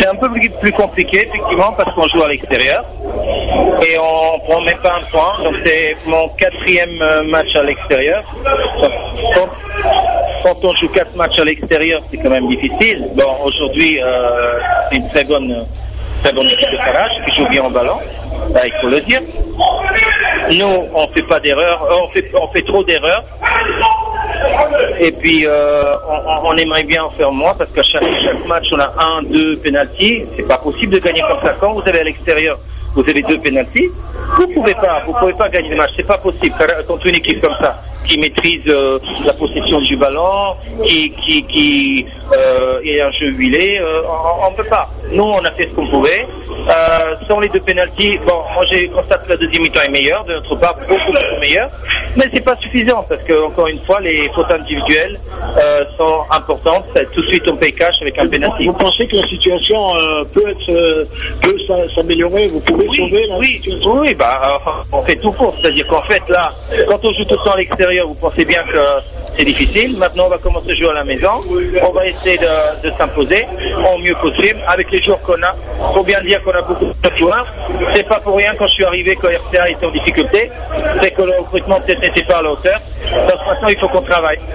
C'est un peu plus compliqué, effectivement, parce qu'on joue à l'extérieur et on prend même pas un point. Donc c'est mon 4e match à l'extérieur. Donc, quand on joue 4 matchs à l'extérieur, c'est quand même difficile. Bon, aujourd'hui, c'est une très bonne équipe de Karachi qui joue bien au ballon, il faut le dire. Nous, on fait pas d'erreurs, on fait trop d'erreurs. Et puis, on aimerait bien en faire moins parce qu'à chaque match, on a 1, 2 pénaltys. C'est pas possible de gagner comme ça. Quand vous avez à l'extérieur, vous avez 2 pénaltys. Vous pouvez pas gagner le match. C'est pas possible contre une équipe comme ça qui maîtrise la possession du ballon, qui est un jeu huilé. On peut pas. Nous, on a fait ce qu'on pouvait. Sans les 2 pénaltys, bon, moi j'ai constaté que la deuxième mi-temps est meilleure, de notre part beaucoup meilleure, mais c'est pas suffisant parce que encore une fois les fautes individuelles sont importantes. Tout de suite on paye cash avec un pénalty. Vous pensez que la situation peut s'améliorer? Vous pouvez sauver la situation? Oui, on fait tout pour. C'est-à-dire qu'en fait là, quand on joue tout le temps à l'extérieur, vous pensez bien que c'est difficile. Maintenant on va commencer à jouer à la maison. On va essayer de s'imposer au mieux possible avec les joueurs qu'on a. Faut bien dire qu'on a beaucoup de joueurs. C'est pas pour rien quand je suis arrivé que RCA était en difficulté. C'est que le recrutement peut-être n'était pas à la hauteur. Donc maintenant il faut qu'on travaille.